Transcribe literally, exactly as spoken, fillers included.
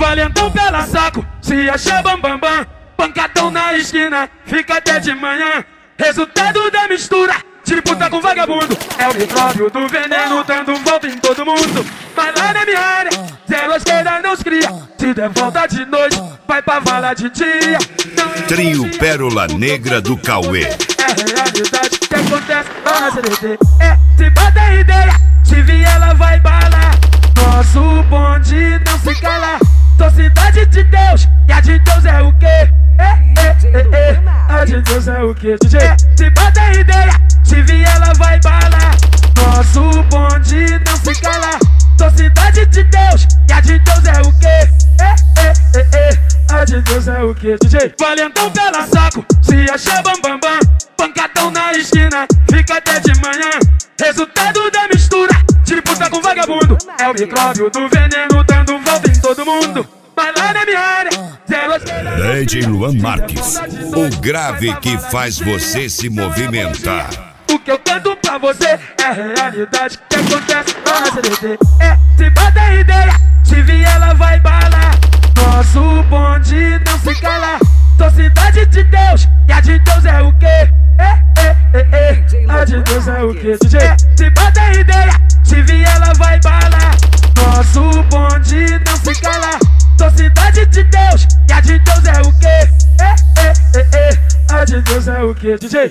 Valentão pela saco, se achar bambambam bam, bam. Pancadão na esquina, fica até de manhã. Resultado da mistura de puta com vagabundo. É o micróbio do veneno dando volta em todo mundo. Mas lá na minha área, zero esquerda não se cria. Se der volta de noite, vai pra vala de dia. Trio Pérola Negra do Cauê. É realidade que acontece lá na C D T. É, se bota ideia, se vier ela vai balar. Nosso bonde não se cala. Sou cidade de Deus, e a de Deus é o quê? É, é, é, é. A de Deus é o quê? D J, é, se bota ideia, se vier ela vai balar. Nosso bonde não se cala. Sou cidade de Deus, e a de Deus é o quê? É, é, é, é. A de Deus é o quê? D J, valentão pela saco, se achar bambambam bam, bam. Pancadão na esquina, fica até de manhã. Resultado da mistura de puta com vagabundo. É o micróbio do veneno dando volta em todo mundo. Mas lá na minha área, zero esquerda. D J Luan Marques, o grave que faz você se movimentar. O que eu canto pra você é realidade que acontece lá na C D T. É, se bota ideia, se vier ela vai balar. Nosso bonde não se cala. Sou cidade de Deus, e a de Deus é o quê? É, é, é, é. A de Deus é o quê? D J, é, se bota ideia, se vier ela vai balar. Nosso bonde não se cala. Sou cidade de Deus, e a de Deus é o quê? É, é, é, é. A de Deus é o quê? D J.